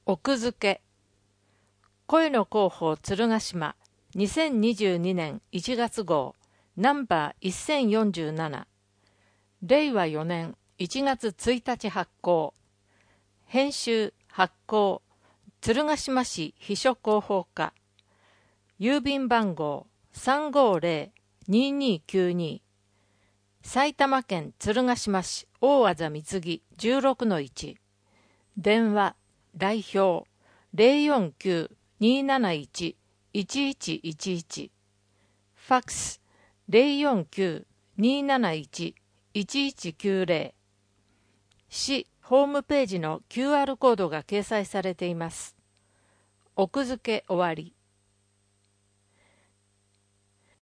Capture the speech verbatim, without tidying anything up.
奥付け声の広報鶴ヶ島にせんにじゅうにねんいちがつ号ナンバーせんよんじゅうななれいわよねんいちがつついたち発行編集発行鶴ヶ島市秘書広報課郵便番号 さんごーぜろにーにーきゅうに 埼玉県鶴ヶ島市大字貢ぎ じゅうろくのいち 電話代表 ゼロよんきゅう にーなないち いちいちいちいち ファックス ゼロよんきゅう にーなないち いちいちきゅうぜろ 市ホームページの キューアール コードが掲載されています。奥付け終わり。